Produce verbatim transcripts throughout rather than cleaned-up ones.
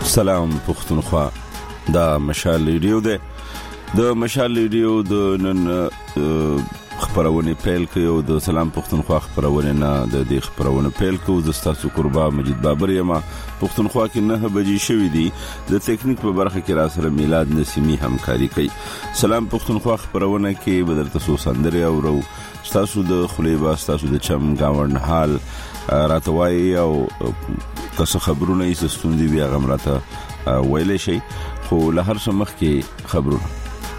سلام پښتونخوا دا مشال ریډیو ده د مشال ریډیو د نن خبرونه پیل کوي د سلام پښتونخوا خبرونه نه د دې خبرونه پیل کوي د ستاسو قربا مجید بابر یما پښتونخوا کې نه بجې شوې دي د ټیکنیک په برخه کې را سره میلاد نسیمی همکاري کوي. سلام پښتونخوا خبرونه کې بدر تاسو سندره او رو تاسو د خلیبا تاسو د چم گاوند حال راتوي او تاسو خبرونه یې ستوندې بیا غمراته ویلې شي خو له هر څه مخ کې خبرونه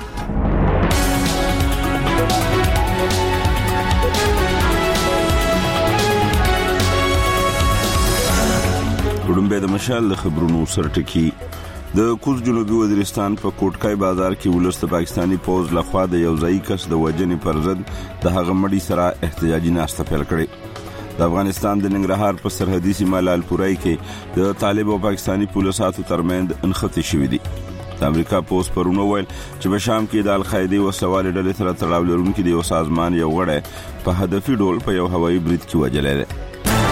ګډمبه د مشال د خبرونو سرټکی د کوز جنوبي وزیرستان په کوټکای بازار کې ولست پاکستانی پوز لخوا د یوځای کس د وجنې پر ضد د هغه مړی سره احتجاجي ناشته پیل کړي. د افغانستان د ننګرهار په سرحدي سیمه لالپورای کې د طالب او پاکستانی پولیسو ترمنځ انختی شوې دي. د امریکا پوز پرونو ویل چې په شام کې د القاعده او سوال ډلې سره تړاو لرونکي د یو سازمان یو غړی په هدفي ډول په یو هوایي برید کې وژل شوی.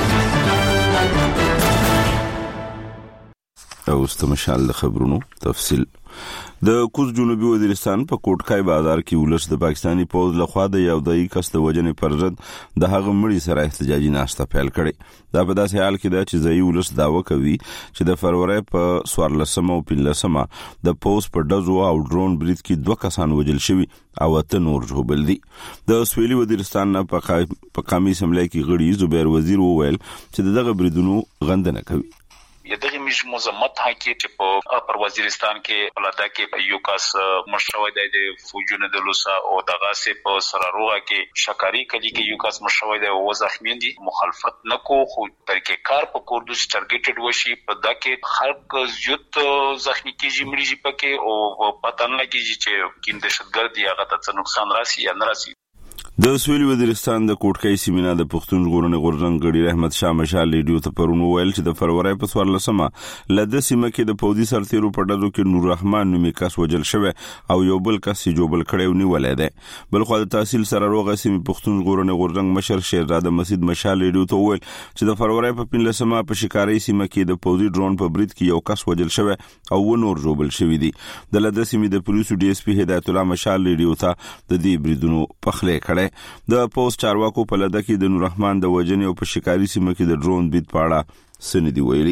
او استمشال د خبرونو تفصیل د کوز جنوبي وزیرستان په کوټکای بازار کې ولست د پاکستانی پوز لخوا د یو دای کس د وجنې پر ضد د هغه مړی سره احتجاجي ناشته پیل کړي. دا په داسې حال کې ده چې ځای ولست داوا کوي چې د فروری په سوارلسمه او پنځلسمه د پوز په دزو او ډرون برید کې دوه کسان وژل شوي او ته نور جوړل دي. د سویلي وزیرستان نه په قومي اسمبلی کې غړي زبیر وزیر وویل چې دغه بریدونو غندنه کوي. یدغه مش مزمت حقیقت چې په پر وزیرستان کې بلدا کې یو کس مشروع د فوجونو د لوسا او دغه سه په سراروغه کې شکاری کلی کې یو کس مشروع د او زخمی دي مخالفت نکو خو طریقې کار په کوردوس ټارګټډ وشي په دغه خلق زیات زخمی کیږي مریض پکې او پته نه لګیږي چې کین دهشتګردي هغه ته نقصان راسي یا نه راسي. د سویلي وزیرستان د کوټکای سیمه د پښتون ژغورنې غورځنګ غړي رحمت شاه مشال ریډیو ته پرونو ویل چې د فروری په سوارلسمه لده سیمه کې د پوزي سرتیرو په ډزو کې نور رحمان نومي کس وژل شوی او یو بل کس یې جوبل کړی ونیولې ده. بل خو د تحصیل سره روغه سیمه پښتون ژغورنې غورځنګ مشر شیرزاده مسجد مشال ریډیو ته ویل چې د فروری په پنځلسمه په شکاري سیمه کې د پوزي ډرون په برید کې یو کس وژل شوی او و نور جوبل شوی دي. د لده سیمه د پولیسو ډي اس پی هدایت الله مشال ریډیو ته د دې بریدونو پخلې کړي. د پوز چارواکو په لده کې د نور رحمان د وجنې او په شکاري سیمه کې د ډرون برید پاړه سندې ویلي.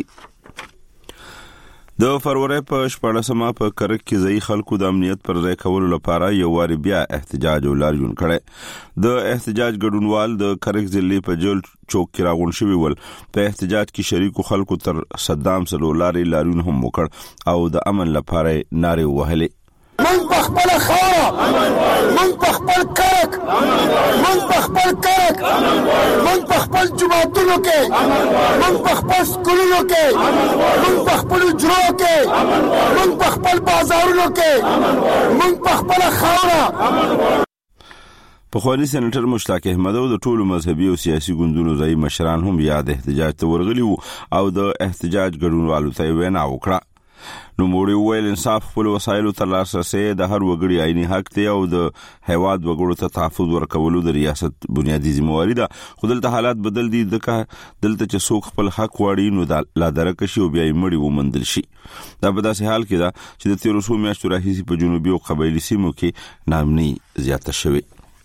د فروری په شپږمه په کرک کې ځای خلکو د امنیت پر ځای کولو لپاره یو واری بیا احتجاج ولاریون کړي. د احتجاج ګډونوال د کرک ضلع په جل چوک کې راغون شوی ول. په احتجاج کې شریکو خلکو تر صدام سلولاري لاریون هم وکړ او د امن لپاره ناره وهلې. من بخبل خارا من بخبل کرک من بخبل کرک من بخبل جماعتونو کې من بخبل سکولونو کې من بخبل اجرو کې من بخبل بازارونو کې من بخبل خارا. پخوانی سېنیټر مشتاق احمد او د ټولو مذهبي او سیاسي ګوندونو ځای مشران هم یاد احتجاج ته ورغلي او د احتجاج ګډونوالو ته وینا وکړه. نو موږ ویل انصاف خپل وسایلو ته لاسرسي د هر وګړي عیني حق دی او د هیواد وګړو ته تحفظ ورکولو د ریاست بنیادی ذمہواری ده. خو دلته حالات بدل دي دغه دلته چې څوک خپل حق واړي نو لا درک شي او بیا یې مړي ومندل شي. دا په داسې حال کې ده چې د تیر څو میاشتو راهیسې په جنوبي او قبایلی سیمو کې نامني زیاته شوه.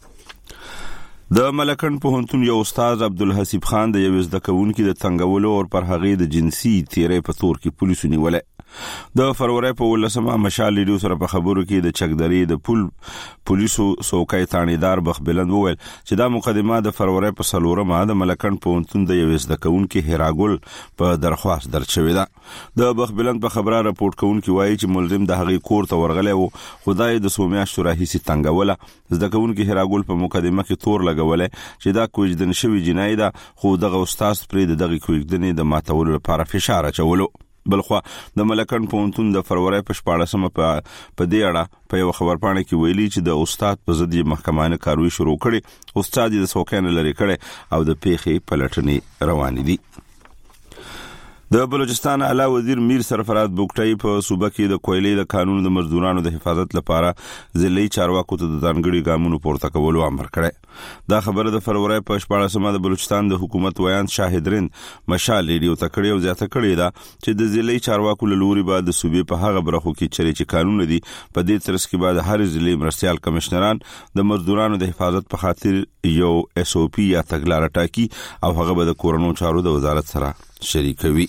د ملکن پوهنتون یو استاد عبدالحسیب خان د یو زده کوونکي د تنګولو او پر هغې د جنسي تیرې په تور کې پولیسو نیولې. د فروری په ولسمه مشال ریډیو سره په خبرو کې د چکدري د پول پولیسو سوکای تانیدار بخبلند وویل چې دا مقدمه د فروری په سلورمه د ملکن پوهنتون د یو زده کوونکي هراګل په درخواست درج شوې ده. د بخبلند په خبره راپورټ کوونکی وایي چې ملزم د هغې کور ته ورغلی و خدای د سومیاشتو راهیسې تنګوله. زده کوونکي هراګل په مقدمه کې تور لګولې چې دا کوژدن شوی جنایت ده خو دغه استاد پرې د دغه کوژدنې د ماتولو لپاره فشار اچولو. بلخوا د ملکن پوهنتون د فروری په شپږمه په په دې اړه په یو خبرپاڼه کې ویلي چې د استاد په ضد محکمانه کاروي شروع کړي. استاد د سوکانه لري کړي او د پیښې پلټنې روانې دي. د بلوچستان اعلی وزیر میر سرفراز بوکټي په صوبه کې د کویلې د قانون د مزدورانو د حفاظت لپاره ضلعي چارواکو ته د ځانګړي ګامونو پورته کولو امر کړی. دا خبره د فروری په شپاړسمه د بلوچستان د حکومت ویان شاهدرین مشال ریډیو ته کړی او زیاته کړی دا چې د ضلعي چارواکو له لوري بعد د صوبې په هغه برخو کې چرې چې قانون دي په دې ترڅ کې بعد هر ضلعي مرستيال کمشنران د مزدورانو د حفاظت په خاطر یو اس او پی یا تګلارې ټاکي او هغه به د کورونو چارو د وزارت سره شریکوي.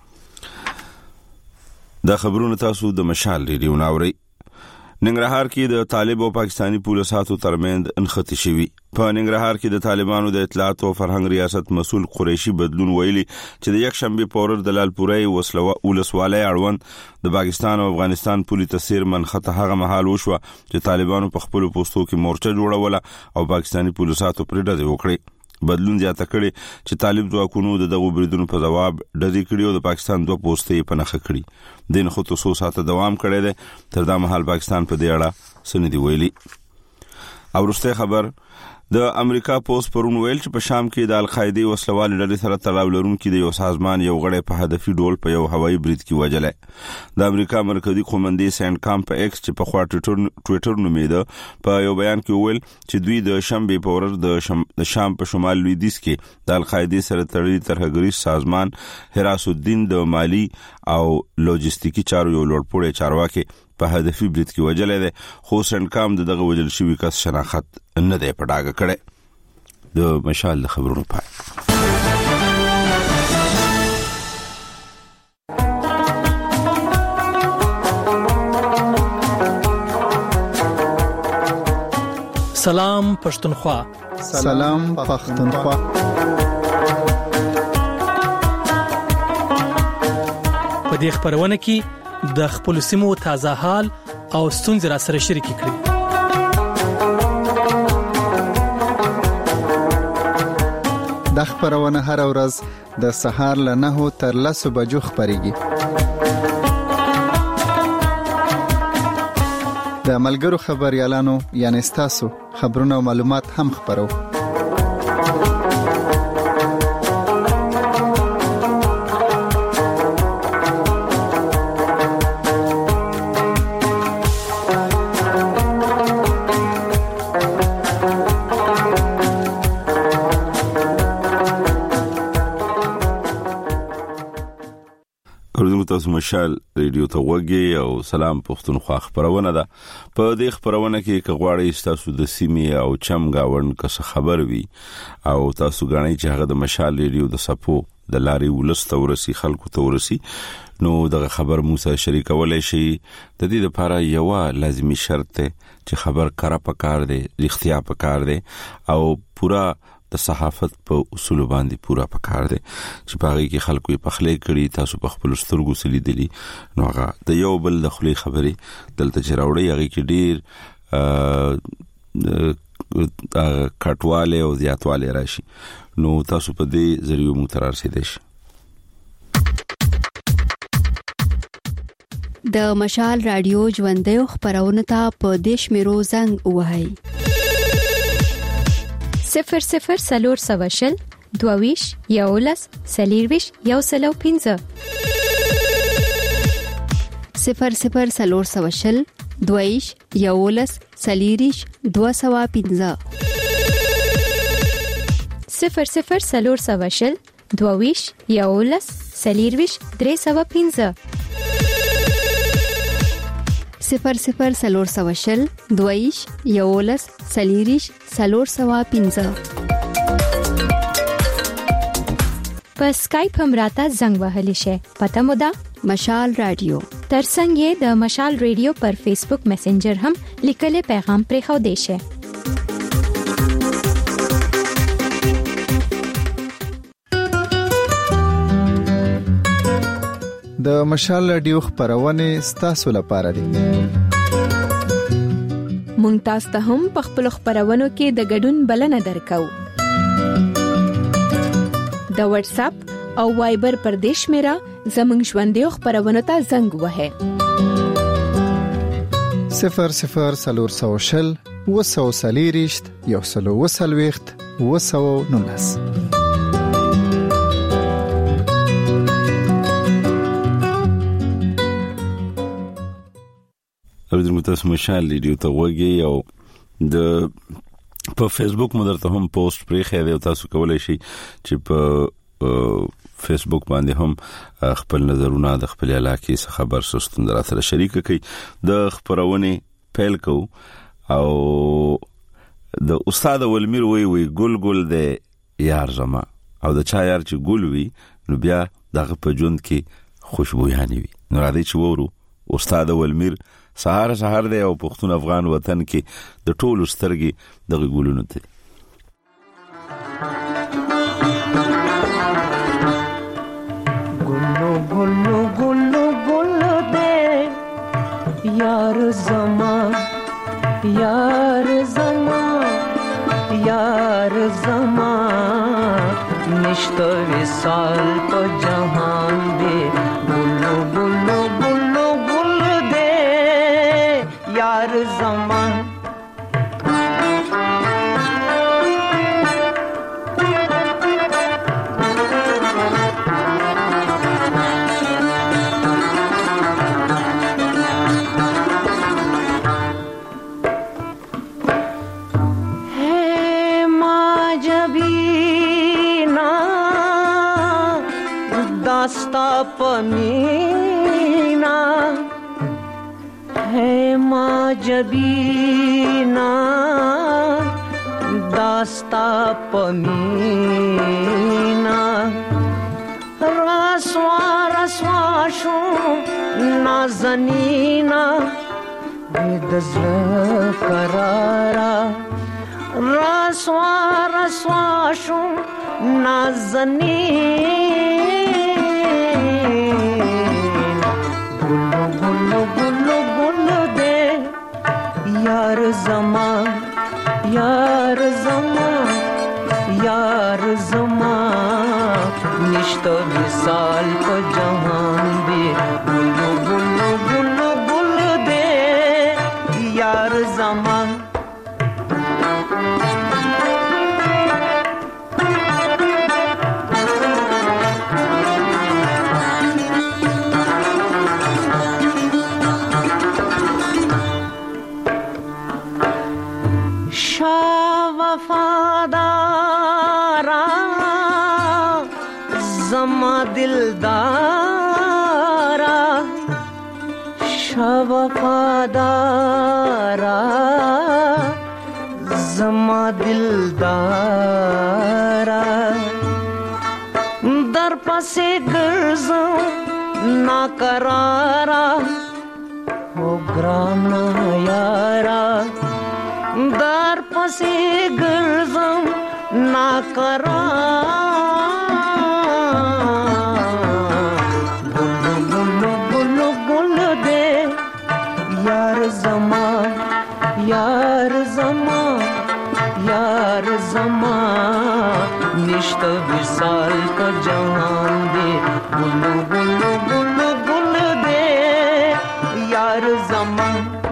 دا خبرونه تاسو د مشال ریډیو ناوړي. ننګرهار کې د طالب او پاکستانی پولیساتو ترمنځ انختی شوی. په ننګرهار کې د طالبانو د اطلاعات او فرهنګ ریاست مسؤل قریشي بدلون ویلي چې د یک شنبه پورر د لالپورې وسلوه ولسوالۍ اړوند د پاکستان او افغانستان پولیس تسیر منخته هغه محل وشو چې طالبانو په خپل پوسټو کې مورچه جوړوله او پاکستانی پولیساتو پرې ډزې وکړې. بدلون زیاته کړي چې طالب ځواکونو د دغه بریدونو په جواب ډزې کړي او د پاکستان دوه پوسټې په نخښه کړي. دین خو څو ساعته دوام کړی دی تر دا مهال پاکستان په دې اړه سندې ویلي. او وروسته خبر د امریکا پوسټ پرون ویل چې په شام کې د القاعده وسلوال ډلې سره تړاو لرونکي د یو سازمان یو غړی په هدفي ډول په یو هوایي برید کې وژل. د امریکا مرکزی قومندې سینټ کام په ایکس چې په خوا ټوئیټر نومیده په یو بیان کې ویل چې دوی د شنبه په ورځ د شم د شام په شمال لویدیځ کې د القاعده سره تړلي ترهګریز سازمان حراس الدین د مالی او لوجستیکي چارو یو لوړپوړی چارواکي په هدفي برید کې وژل دي. خو سینټ کام دغه وژل شوی کس شناخت نه دی په ډاګه کړی. د مشال د خبرونو پای. سلام پښتونخوا. سلام پښتونخوا. په دې خبرونه کې د خپل سیمو تازه حال او ستونزې را سره شریک کړئ. د خبرونه هر ورځ د سهار له نهو تر لسو بجو خبريږي. د ملګرو خبريالانو یعنی تاسو خبرونه او معلومات هم خبرو. تاسو مشال ریډیو ته وګورئ او سلام پښتونخوا خبرونه ده. په دې خبرونه کې کغواړی تاسو د سیمې او چم گاوند څخه خبر وي او تاسو غواړئ چې هغه د مشال ریډیو د سپو د لاري ولست ورسي خلکو ته ورسي نو دغه خبر مو سره شریکولای شي. د دې لپاره یو لازمی شرط دی چې خبر کړه پکار دی اختیار پکار دی او پورا د صحافت په اصول باندې پورا پکار دی چې پاره کې خلکو په خلې کړي تاسو په خپل سترګو سلی دي نو هغه د یو بل د خلې خبري دلته چراوړي هغه کې ډیر کټواله او زیاتواله راشي نو تاسو په دې ذریعہ مو تر رسیدئ شي. د مشال رادیو ژوندۍ خبرونه ته په دیش میرو زنګ وهاي صفر صفر سلور سواشل دوویش یولس سلیرویش یو سلو پینزه صفر صفر سلور سواشل دوویش یولس سلیریش دو سوا پینزه صفر صفر سلور سواشل دوویش یولس سلیرویش درې سوا پینزه صفر صفر سلور سواشل دویش یولس سلیریش سلور سوا پینزه. په اسکایپ هم راته زنګ وهلی شي. پته مو ده مشال رادیو. ترڅنګ یې د مشال رادیو پر فیسبوک میسنجر هم لیکل پیغام پرې خو دی شي. د مشال رادیو خبرونه ستاسو لپاره دي. مونږ تاسو ته هم په خپل خبرونو کې د ګډون بلنه درکو. د واتس اپ او وایبر پر دیش میرا زمنګ ژوندۍ خبرونه ته زنګ وهه. صفر صفر سلور سوشل وسو سلیریشت یو سلو وسلويخت وسو نونس. اوریدونکو تاسو مشال ریډیو ته وګورئ او د په فیسبوک مو درته هم پوسټ پرې خې دی تاسو کولای شئ چې په فیسبوک باندې هم خپل نظرونه د خپل علاقې څخه خبر سستون درته شریک کړئ د خبرونه پیل کو او د استاد ولمیر وی وی ګل ګل د یار زما او د چا یار چې ګل وی نو بیا دغه په ژوند کې خوشبويانه وي نو راځي چې وورو استاد ولمیر سهار سهار دی او پښتون افغان وطن کې د ټولو سترګې دغه ګلونو ته ګلو ګلو ګلو ګلو دې یار زما یار زما یار زما نشته وصال په جهان دې ګلو ګلو ګلو ګلو دې یار زما दास्ता पमीना है माँ जबीना दास्ता पमीना रसवा रसवा शो नाज़नीना बेदज़्ल करारा रसवा रसवा शो नाज़नीना यार ज़मा यार ज़मा यार ज़मा निश्ता विसाल को जहान दे गुल्लू गुल्लू गुल्लू गुल्लू दे यार ज़मा दिलदारा शवफादारा ज़मा दिलदारा दर पसे गर्ज़ों नाकरारा हो ग्राना यारा दर पसे गर्ज़ों नाकरारा यार ज़मा यार ज़मा निश्ता विसाल का जहान दे गुल्लू गुल्लू गुल्लू गुल्लू दे यार ज़मा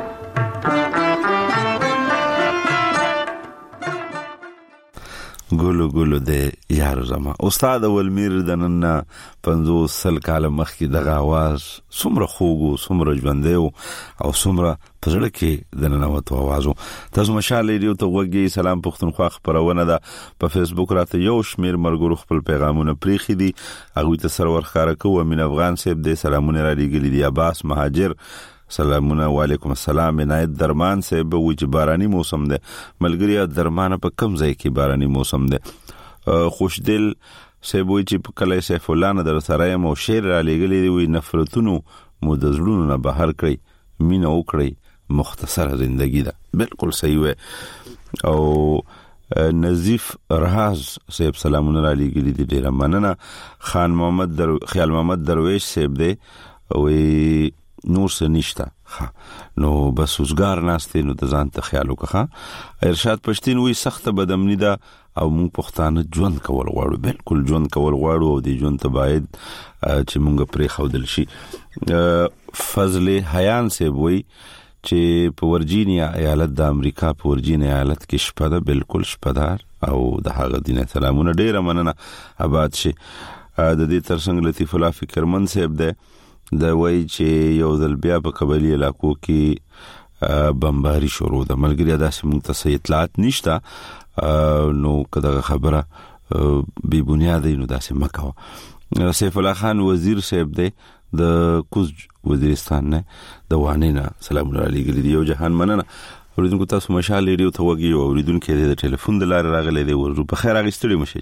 ګلو ګلو د یار زما استاد ولمیر دنن پنځوس سل کال مخکې دغه आवाज څومره خوږو څومره ژوندې او څومره پزړه کې دنن وته आवाज تاسو مشال ریډیو ته وګورئ سلام پښتونخوا خبرونه ده په فیسبوک راته یو شمیر مرګرو خپل پیغامونه پریخي دي هغه ته سرور خاره کوو امین افغان صاحب دې سلامونه را لګلي دي عباس مهاجر سلامونه وعلیکم السلام عنایت درمان صاحب وچ بارانی موسم ده ملګری درمان په کم ځای کې بارانی موسم ده خوشدل صاحب وچ په کله سیف الله نه در سره مو شعر را لګلې وي نفرتونو مو د زړونو نه بهر کړی مینه وکړی مختصره ژوندۍ ده بالکل صحیح و او نظیف راز صاحب سلامونه را لګلې دي ډیر مننه خان محمد در خیال محمد درویش صاحب ده وی نور څه نشته نو بس وزګار ناشته نو د ځان ته خیال وکړه ارشاد پښتين وی سخت بدامنی ده او مونږ پښتانه ژوند کول غواړو بالکل ژوند کول غواړو او د ژوند ته باید چې مونږ پرې خودل شي فضل حیان سے وی چې په ورجینیا ایالت د امریکا په ورجینیا ایالت کې شپه ده بالکل شپدار او د هغه دینه سلامونه ډیره مننه آباد شي د دې ترڅنګ لطیف الله فکرمن صاحب ده دا وایي چې یو ځل بیا په قبایلي علاقو کې بمباري شروع ده. ملګری داسې موږ ته صحیح اطلاعات نشته نو کدا خبره بی بنیاد نو داسې مکوه. سیف الله خان وزیر صاحب دی د کوز وزیرستان نه د وانه نه سلام علیکم دی. یو جهان مننه اوریدونکو تاسو مشال ریډیو ته وګي او اوریدونکو د ټلیفون د لارې راغلي دی ورو په خیر اغستړي مشه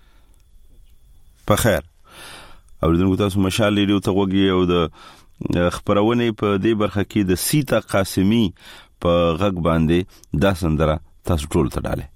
په خیر اوریدونکو تاسو مشال ریډیو ته وګي او د خبرونه په دې برخه کې د سیتا قاسمی په غږ باندې دا سندره تاسو ټول ته ډاله.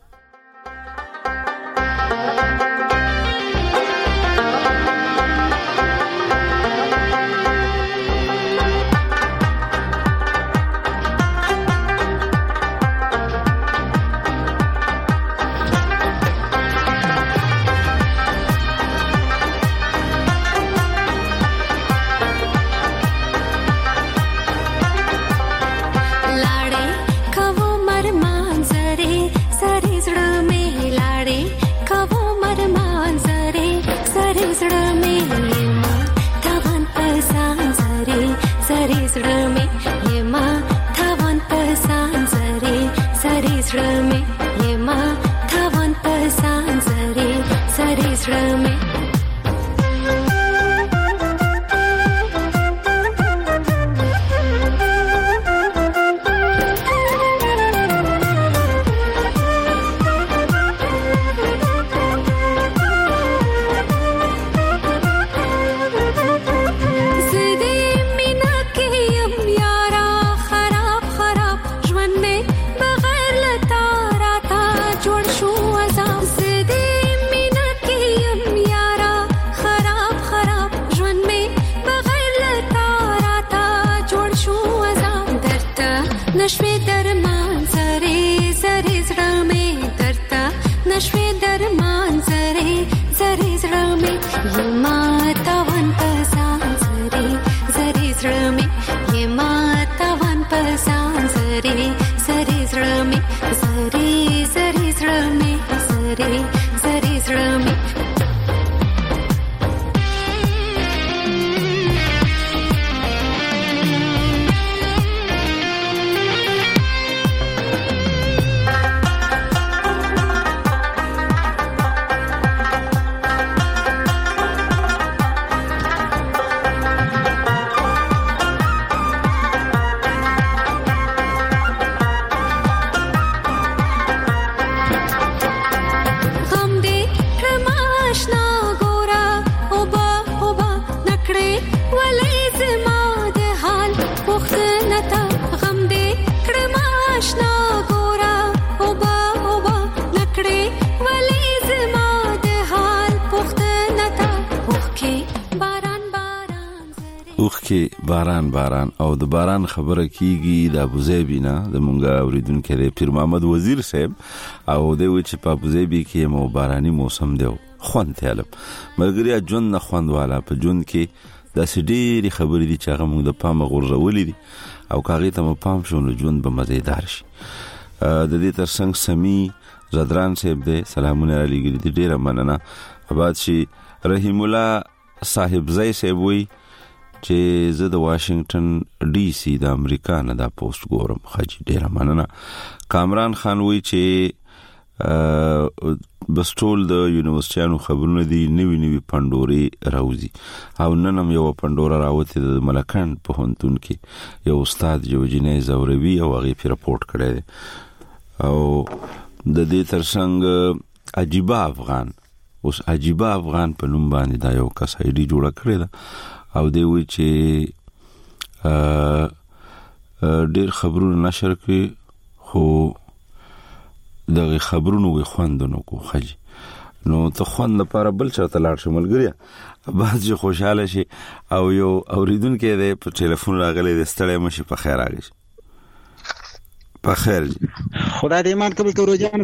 باران باران او د باران خبره کیږي د ابوظبي نه د مونږه اوریدونکو د پیر محمد وزیر صاحب او د وی چې په ابوظبي کې مو باراني موسم دی خوند تعلم مګریا جون نه خوند والا په جون کې د سډيري خبرې دي چې هغه مونږ د پامه غورځولې دي او کاغې ته مو پام شو نو جون به مزیدار شي. د دې ترڅنګ سمي زدران صاحب دی سلامونه علیګری دي ډیره مننه. آباد شي رحیم الله صاحب زئی صاحب وی چې زه د واشنگټن ډي سي د امریکا نه دا پوسټ ګورم خاجي ډیره مننه. کامران خان وی چې بس ټول د یونیورسيټانو خبرونه دي نوی نوی پندوري راوځي او نن هم یو پندورا راوته د ملکان په هونتون کې یو استاد جوجینې زوروي او هغه په راپورټ کړی او د دې ترڅنګ عجیب افغان اوس عجیب افغان په نوم باندې دا یو کس ایډي جوړ کړی دا او دی وی چې ډېر خبرونه نشر کړي خو دغه خبرونه وي خوندونو کو خجي نو ته خوند لپاره بل چاته لاړ شمل ګریا بعد چې خوشاله شي او یو اوریدونکو دی په ټلیفون راغلی د ستړی مشي په خیر راغی په خیر خدای دې ایمان قبول کړو جان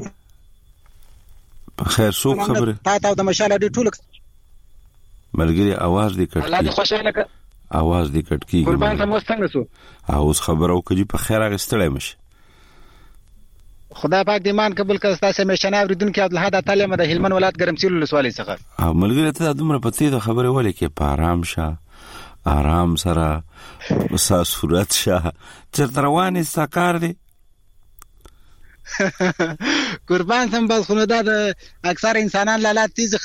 په خیر څوک خبره تا ته د مشاله دې ټول ملګری आवाज دې کټ الله دې خوشاله کړ आवाज دې کټ کی قربان ته مو څنګه سو اوس خبرو کړي په خیر راغستړې مشه خدای پاک دې ایمان قبول کړه تاسو مشنه اوریدونکو عبدالحد تعالی د هلمند ولایت ګرمسیل ولسوالۍ څخه ملګری ته دومره پتی د خبره ولې کې په آرام شه آرام سره وسا صورت شه چرته روانې ستا کار دی؟ قربان سم بس خو دا د اکثر انسانان لاله تیز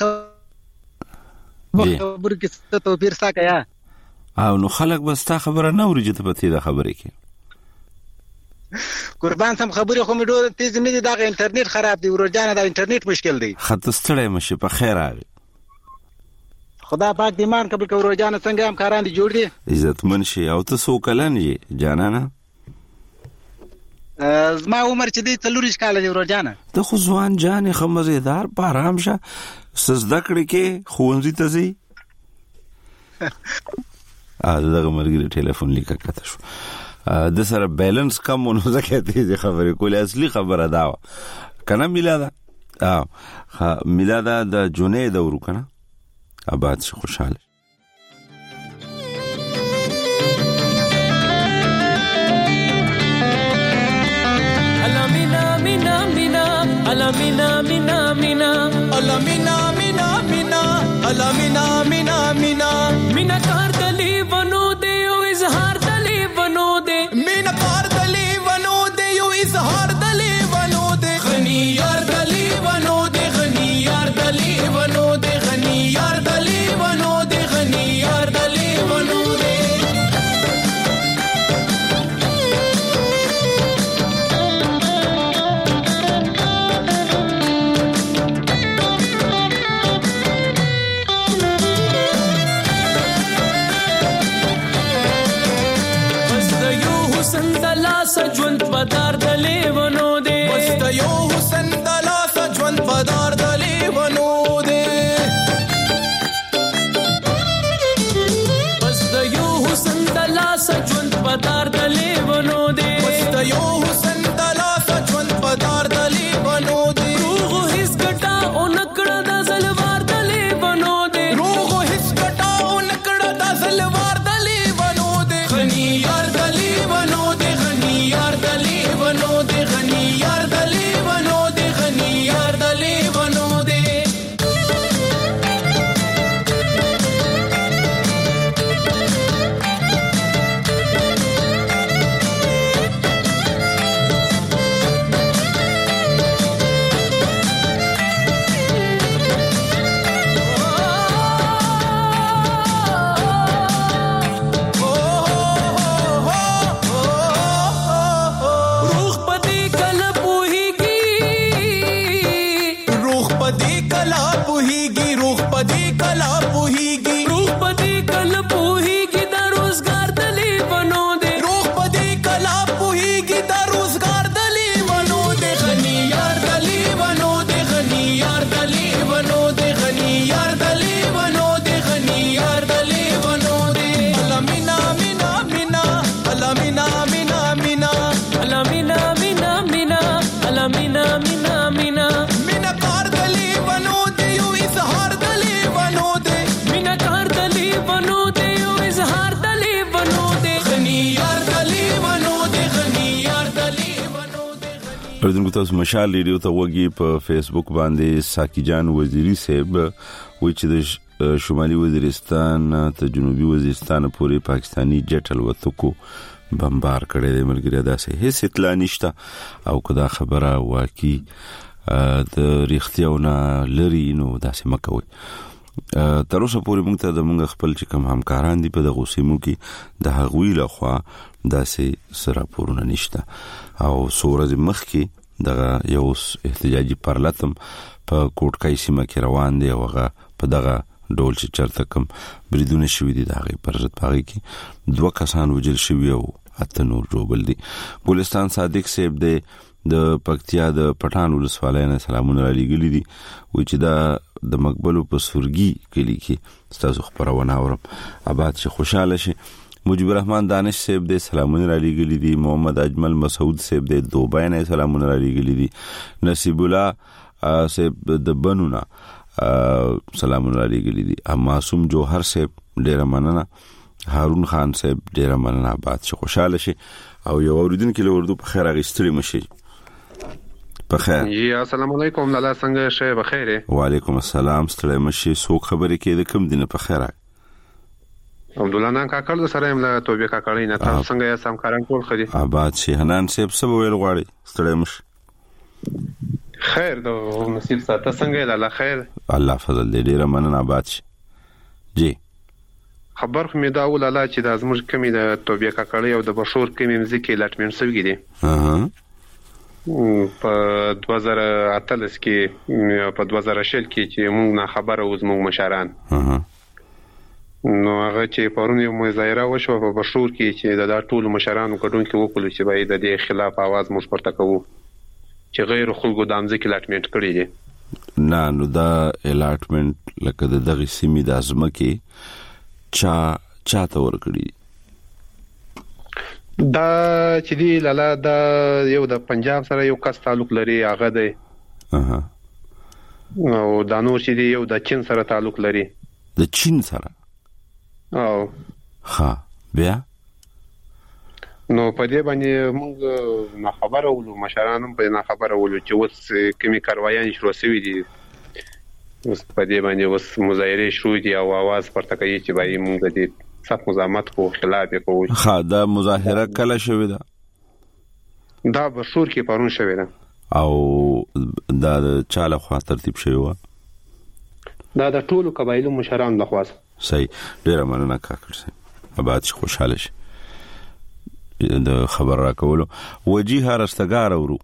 خبرو کې څه توپیر ستا کیا او نو خلک به ستا خبره نه اوري چې ته په دې خبرې کې قربان سم خبرې خو مې ډېر تیز نه دي دا انټرنیټ خراب دی ورجانه دا انټرنیټ مشکل دی خط ستړی مشه په خیر راغی خدا پاک دې مان قبل کو ورجانه څنګه هم کاران دي جوړ دي عزتمن شي او ته سو کلن یې جانانه زما عمر چې دی څلورش کال دی ورجانه ته خو ځوان جانې خو مزیدار په آرام شه سزده کړې کې ښوونځي ته ځي دغه ملګري ټلیفون لیکه کته شو د سره بیلنس کم ونه ځکه دې خبرې کولې اصلي خبره دا وه کنه میلاده میلاده د جونې دورو کنه آباد شي خوشحاله Alamina, mina, mina, alamina, mina, mina, alamina, mina, mina, alamina, mina, mina, mina kar dali bano de yo izhar dali bano de, mina kar dali bano de yo izhar dali bano de, ghani yar dali bano de, ghani yar dali bano de, ghani yar dali bano de, ghani yar dali bano de. سجون پدار دلی ونو دے وست یو حسن دلا سجون پدار دلی ونو دے وست یو حسن دلا سجون پدار دلی ونو دے وست یو حسن دلا سجون پدار دلی ونو دے روغ ہس گٹا اونکڑا دا سلوار دلی ونو دے روغ ہس گٹا اونکڑا دا سلوار دلی ونو دے غنی یار دلی ونو دے یار دلی بنو دے غنی یار دلی بنو دے غنی یار دلی بنو دے اردن تاسو مشال ریډیو ته وګي په فیسبوک باندې ساکی جان وزیری صاحب وی چې د شمالي وزیرستان ته جنوبي وزیرستان پورې پاکستانی جټل وتکو بمبار کړي د ملګری داسې هیڅ اطلاع نشته او کدا خبره واقعي د ریختیونه لري نو داسې مکوي تر اوسه پورې موږ ته د موږ خپل چې کوم همکاران دي په دغه سیمو کې د هغوی لخوا داسې سره پورونه نشته او سورز مخکي دغه یو احتجاجي پرلتم په کوټکای سیمه کې روان دی او هغه په دغه ډول چې چرته کوم بریدونه شوې دي دغه پرځت پاږي کې دوه کسان وجل شوی او اته نور جوړل دي ګلستان صادق صاحب دی د پکتیا د پټان ولسوالۍ نه سلامونه لګلې دي و چې دا د مقبلو په سورګي کلی کې تاسو خبرونه اورم آباد شي خوشاله شي مجيب الرحمن دانش صاحب دې سلامونه را لګلې دي محمد اجمل مسعود صاحب دې دوبای نه سلامونه را لګلې دي نصیب الله صاحب د بنونا سلامونه را لګلې دي معصوم جوهر صاحب ډیر مننه هارون خان صاحب ډیر مننه آباد شي خوشاله شي او یو اوریدونکو له اردو په خیر اغستړي مشي په خیر جی السلام علیکم لاله څنګه شه بخیر وعلیکم السلام ستړي مشي سو خبرې کې د کوم دینه په خیر عبدالله نن کاکړ سره هم له توبې کاکړې نه تاسو څنګه یې سم کاران ټول خدي آباد شي حنان صاحب سبا ویل غواړي ستړي مش خیر د نصیب ساته څنګه لاله خیر الله فضل دې ډیر مننه آباد شي جی خبر خو مې دا ولاله چې د ازمر کمی د توبې کاکړې او د بشور کمی مزکی لاټمن سوي دي ها په دوه زره اتلس کې په دوه زره شل کې چې موږ نه خبره اوس موږ مشران ها نو هغه چې پرون یو مظاهره وشو په بشور کې چې د ټولو مشرانو ګډون کې وکړو چې باید د دې خلاف आवाज موږ پورته کوو چې غیر خلکو د امزه کې لاټمنټ کړی دي نه نو دا الاټمنټ لکه د دغه سیمې د ازمکه چا چاته ورکړي دا چې دی لاله دا یو د پنجاب سره یو کس تعلق لري هغه دی اها او دا نور چې دی یو د چین سره تعلق لري د چین سره او ها بیا نو په دې باندې موږ نه خبره ولو مشرانو په نه خبره ولو چې اوس کمی کاروایان شروع شوي دي اوس په دې باندې اوس مظاهره شروع دي او आवाज پورته کوي چې باید موږ دې صف مزاحمت کو خلاف کوو ها دا مظاهره کله شوې ده دا بشور کې پرون شوې ده او دا چاله خوا ترتیب شوی و دا د ټولو قبایلو مشرانو لخوا صحیح ډیر مننه کاکړ صاحب آباد شي خوشاله شي د خبر را کولو وجیه رستګار ورو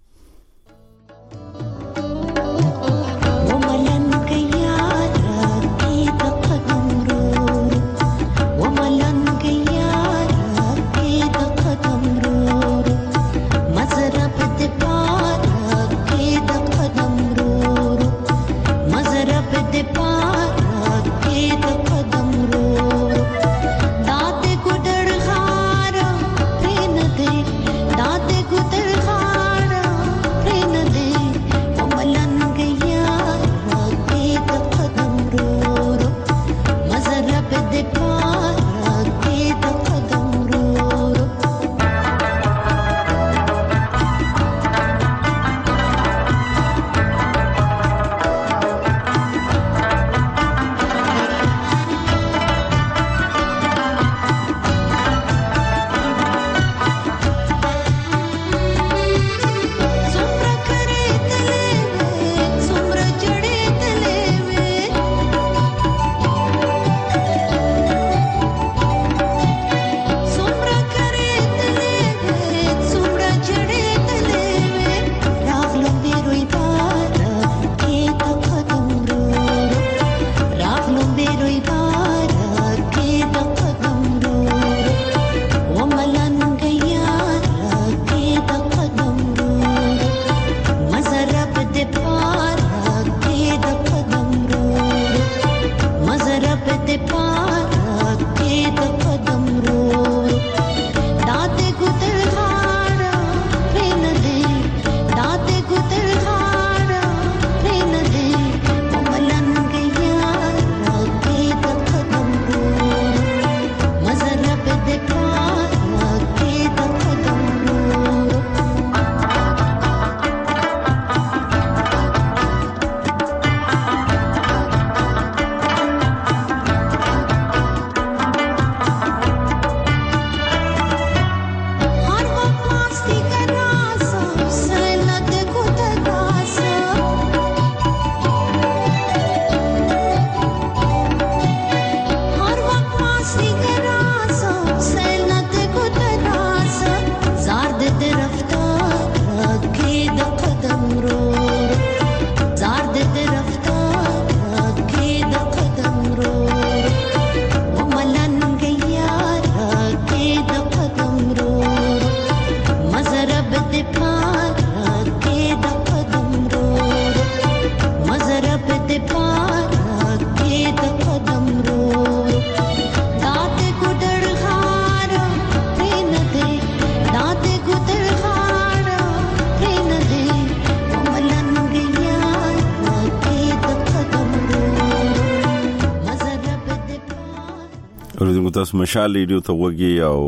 ورته تاسو مشال ریډیو ته وګي او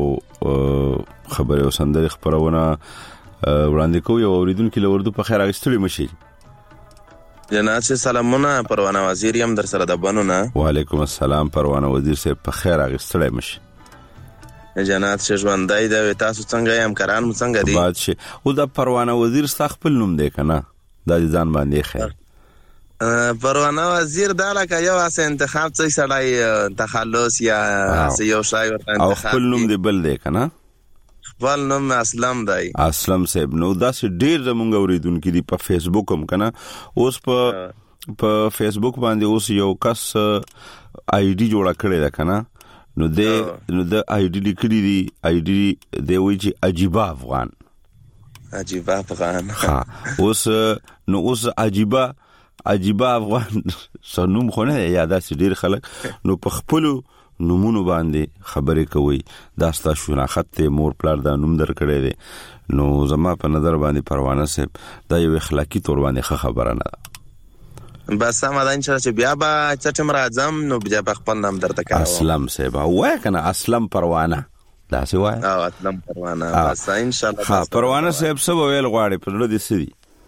خبره او سندري خبرونه وړاندې کوي او اوریدونکو له وردو په خیر اغستړي مشي جناب سلامونه پروانه وزیر یم در سره د بنونه. وعلیکم السلام پروانه وزیر صاحب په خیر اغستړی مشه. جناب ژوندای د تاسو څنګه یم کران مو څنګه دي؟ بادشه او د پروانه وزیر خپل نوم دی کنه د ځان باندې خیر. پروانه وزیر دا لکه یو اس انتخاب څه سړی تخلص یا یو شای ورته انتخاب او خپل نوم دی بل دی کنه. خپل نوم اسلم دی. اسلم صاحب نو دا سه ډیر زمونږ اوریدونکو دی په فیسبوک هم کنه. اوس په په فیسبوک باندې اوس یو کس آی ډی جوړ کړی دا کنه. نو د نو د آی ډی لیکلی دی آی ډی دی وی چې عجیبه افغان. عجیبه افغان. ها اوس نو اوس عجیبه عجیبه افغان سنوم خو نه یاده سي ډیر خلک نو په خپل نومونو باندې خبرې کوي. دا ستاسو شناخت مور پلار دا نوم درکړی دی نو زما په نظر باندې پروانه صاحب دا یو اخلاقی تور باندې خبره نه ده. بس ما دا چې بیا به چټم راځم نو بیا په خپل نام درته کوم. اسلم صاحب وای کنه اسلم پروانه دا څه وای؟ او اسلم پروانه بس ان شاء الله. ها پروانه صاحب څه ویل غواړي په لور دي سړي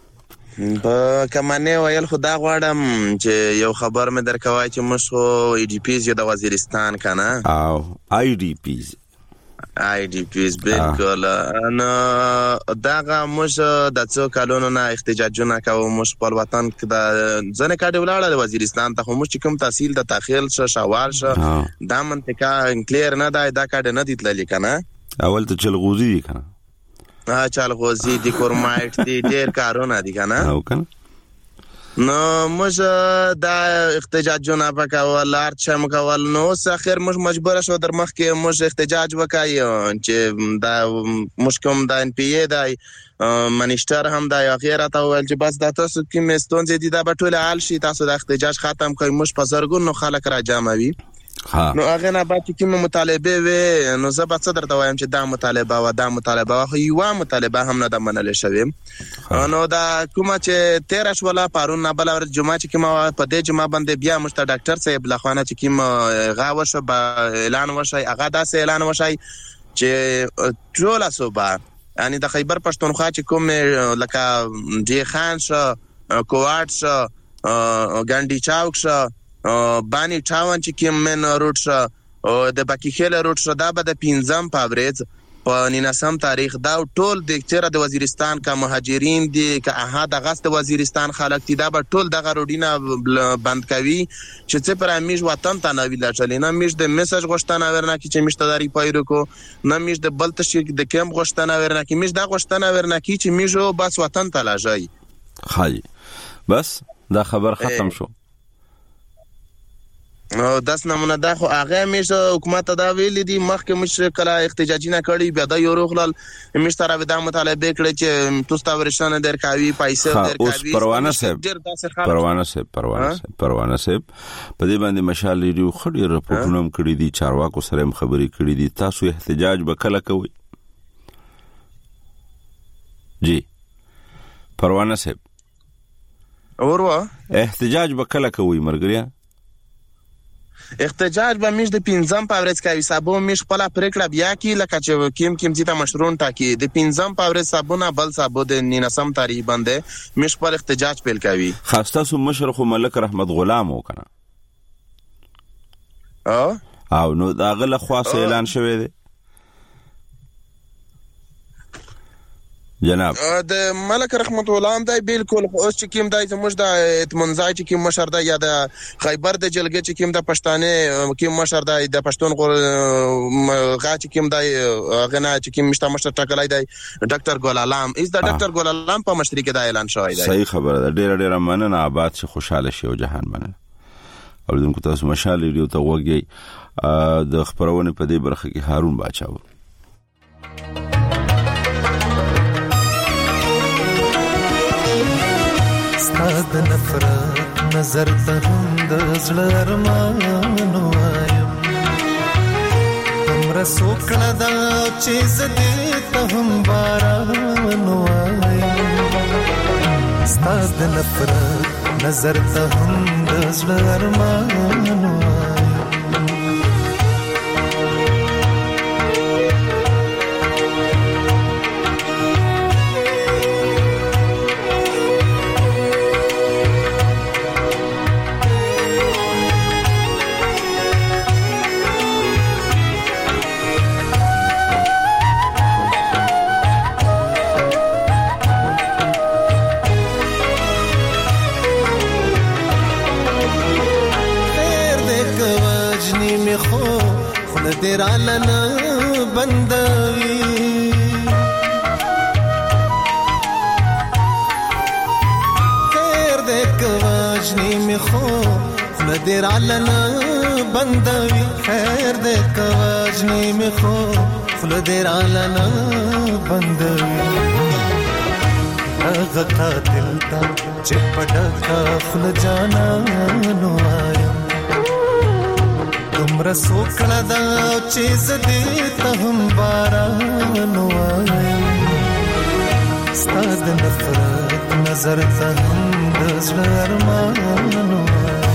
په کمانه ویل خدا غواړم چې یو خبر مې درکوای چې موږ خو ای ډی پیز یو د وزیرستان کنه. او ای ډی پیز ای ډی پیز بالکل نو داغه موږ د څو کالونو نه احتجاجونه کوو. موږ په وطن کې د ځنه کډه ولاړه د وزیرستان ته موږ چې کوم تحصیل د تاخیل ش شوال ش دا منطقه کلیر نه دا د کډه نه دیتل کنه. اول ته چلغوزی کنه ها چالغوزی دی کورمایټ دی ډیر کارونه دي کنه. او کنه نو موږ دا احتجاجونه وکول ارچم کول نو اخر موږ مجبور شو در مخ کې موږ احتجاج وکایو چې دا مشکم دا ان پی ای دای منیشتر هم دا غیره ته ول چې بس د تاسو کې مستونځ دي دا په ټوله حال شي تاسو د احتجاج ختم کوي. موږ په زرګون نو خلک را جمع وي نو هغه نه با چې کوم مطالبه و نو زه به څه درته وایم چې دا مطالبه و دا مطالبه خو یو مطالبه هم نه د منل شوی. نو دا کومه چې تیر شولا پارون نه بل ور جمعه چې کومه په دې جمعه باندې بیا مشت ډاکټر صاحب لخوانه چې کوم غاوشه به اعلان وشي هغه داسې اعلان وشي چې ټول صوبه یعنی د خیبر پښتونخوا چې کوم لکه جی خان شو کوارټ شو ګاندی چاوک شو بانی ټاون چې کوم من روټ شو او د باکی خیل روټ شو دا به د پنځم پاورز په نینسم تاریخ دا ټول د چیرې د وزیرستان کا مهاجرین دي که اها د غست وزیرستان خلک دي دا به ټول دغه روډینه بند کوي چې څه پر امیش وطن ته نه ویل چلینا میش د میسج غوښتنه ورنه کی چې مشتداري پایرو کو نه میش د بل تشکیل د کم غوښتنه ورنه کی میش د غوښتنه ورنه کی چې میشو بس وطن ته لاجای. خای بس دا خبر ختم شو. نو داس نمونه دا خو هغه میشه حکومت دا ویل دي مخکې مش کله احتجاجی نه کړی بیا دا یو روغلل مش تر به دا مطالبه کړی چې توستا ورشنه درکاوی پیسې درکاوی. اوس پروانه صاحب پروانه صاحب پروانه صاحب پروانه صاحب په دې باندې مشال لري خو ډیر رپورټونه هم کړی دي چارواکو سره هم خبرې کړې دي. تاسو احتجاج وکړه کوي جی پروانه صاحب اوروا احتجاج وکړه کوي مرګریا احتجاج به میش د پنځم پاورز کوي صابو میش خپل پریکړه بیا کی لکه چې کیم کیم زیته مشرون ټاکی د پنځم پاورز صابونه بل صابو د نینسم تاریخ باندې میش پر احتجاج پیل کوي. خاصه سو مشرخ ملک رحمت غلام وکنه او او نو دا غل خاص اعلان شوی دی جناب د ملک رحمت غلام دی بالکل اوس چې کیم دای زموږ د اتمنځای چې کیم مشر دی یا د خیبر د جلګه چې کیم د پښتانه کیم مشر دی د پښتون غا چې کیم دی غنا چې کیم مشته مشر ټاکلای دی ډاکټر ګل علام از د ډاکټر ګل علام په مشري کې دا اعلان شوی دی. صحیح خبره ده ډیر ډیر مننه آباد شي خوشاله شي او جهان مننه. او دغه تاسو مشال ریډیو ته وګورئ د خبرونه په دې برخه کې هارون باچاو. د نفرت نظر ته هم د زړه ارمان وایم همرا سوکړه دا چې زدې ته هم باران وایم ستا د نفرت نظر ته هم د زړه ارمان وایم رالنا بندوي خیر دې کواجنی می خو خله دې رالنا بندوي خیر دې کواجنی می خو خله دې رالنا بندوي هغه قاتل تا چې پټه خله جانا نو آیم تمرا سوکړه دا چې زدي ته هم باران وایم ستاد نفرت نظر ته هم د زړه ارمان وایم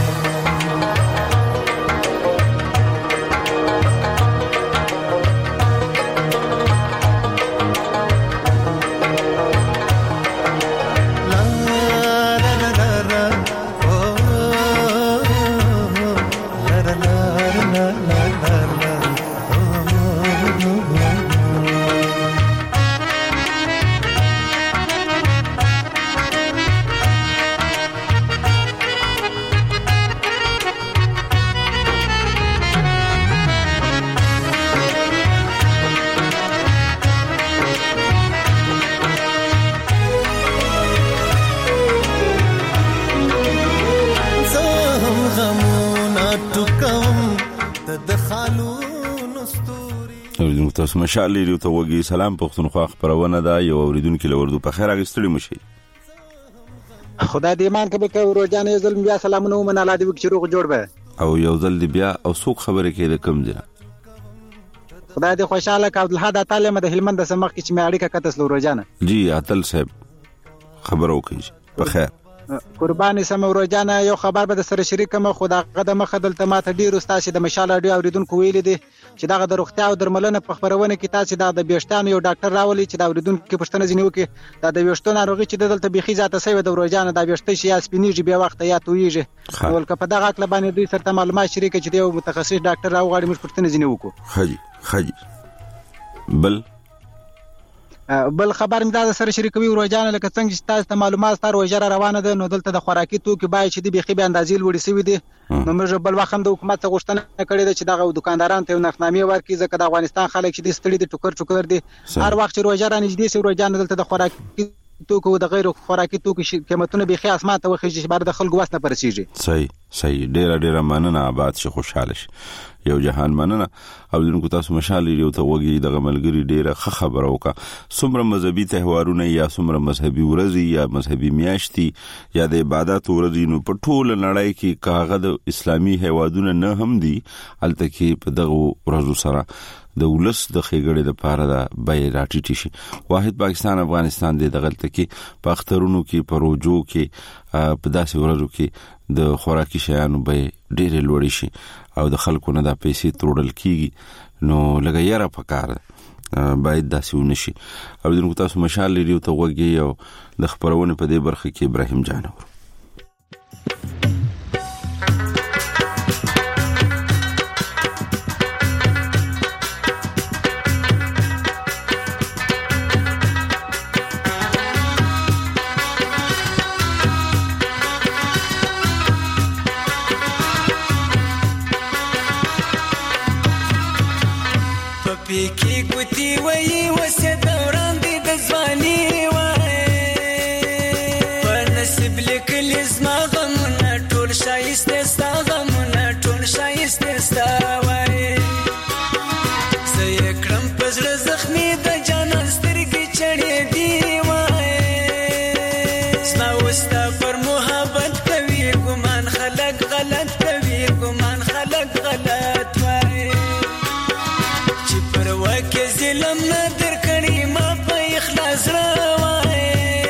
تاسو مشال لري ته وګي سلام پښتونخوا خبرونه ده یو اوریدونکو لوردو په خیر اگستړي مشي خدای دې ایمان کبه کوي روزانه یو ظلم بیا سلامونه ومن الله دې وکړي روغ جوړ به او یو ځل دی بیا او څوک خبره کوي د کم ځای خدای دې خوشاله کا عبدالحد تعالی مده هلمند سمخ کې چې مې اړیکه کتس روزانه جی عادل صاحب خبرو کوي په خیر قرباني سم روزانه یو خبر به سره شریکم خدا قدمه خدل ته ماته ډیر استاد د مشال اډیو اوریدونکو ویل دي چې دغه د روغتیا او درملنه په خبرونه کې تاسو د بیشتان یو ډاکټر راولي چې د اوریدونکو پښتنه ځنیو کې د بیشتون ناروغي چې دلته بيخي ذاته سوي د روزانه د بیشتې شي اسپینیږي به وخت یا تویږي ولکه په دغه کله باندې دوی سره معلومات شریک چې یو متخصص ډاکټر راوغاړي موږ پښتنه ځنیو کو خجي خجي بل بل خبر مې دا سره شریکوي روزانه لکه څنګه چې تاسو ته معلومات ستاره وجره روانه ده نو دلته د خوراکي توکي باید چې د بيخي به اندازې لوړې سوي دي نو موږ بل وخت د حکومت څخه غوښتنه کړې ده چې دغه دکانداران ته نخنامې ورکړي ځکه د افغانستان خلک چې د ستړي د ټوکر ټوکر دي هر وخت چې روزانه نږدې سي روزانه دلته د خوراکي توکو د غیر خوراکي توکو قیمتونه بيخي اسمان ته وخیږي چې بار د خلکو واسنه پرسیږي صحیح صحیح ډیر ډیر مننه آباد شي خوشاله شي یو جهان مننه او دونکو تاسو مشال یو ته وګي د غملګری ډیره خبره وکا څومره مذهبي تهوارونه یا څومره مذهبي ورځي یا مذهبي میاشتي یا د عبادت ورځي نو په ټوله نړۍ کې کاغذ اسلامي هیوادونه نه هم دي الته کې په دغه ورځو سره د ولس د خېګړې د پاره د بای راټیټی شي واحد پاکستان افغانستان د دغلت کې په اخترونو کې پروجو کې په داسې ورځو کې د خوراکي شیانو به ډېر لوړ شي او د خلکو نه د پیسې تروړل کیږي نو لګیاره پکار باید داسې ونشي او دغه تاسو مشال لري ته وګي او د خبرونه په دې برخه کې ابراهيم جانور کی ګوتی وای وسه دوران دې د ځواني وای په نصیب لیکل زما غمونه ټول شایسته ستا غمونه ټول شایسته ستا وای زه کړم پزړه زخمي د جانان سترګې چړې دی وای زما وستا پر محبت کوي ګمان خلک غلط کوي ګمان خلک غلط وای ظلم ندر کړي ما په اخلاص راوای